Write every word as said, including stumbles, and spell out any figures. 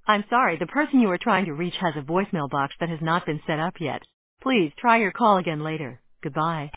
I'm sorry, the person you are trying to reach has a voicemail box that has not been set up yet. Please try your call again later. Goodbye.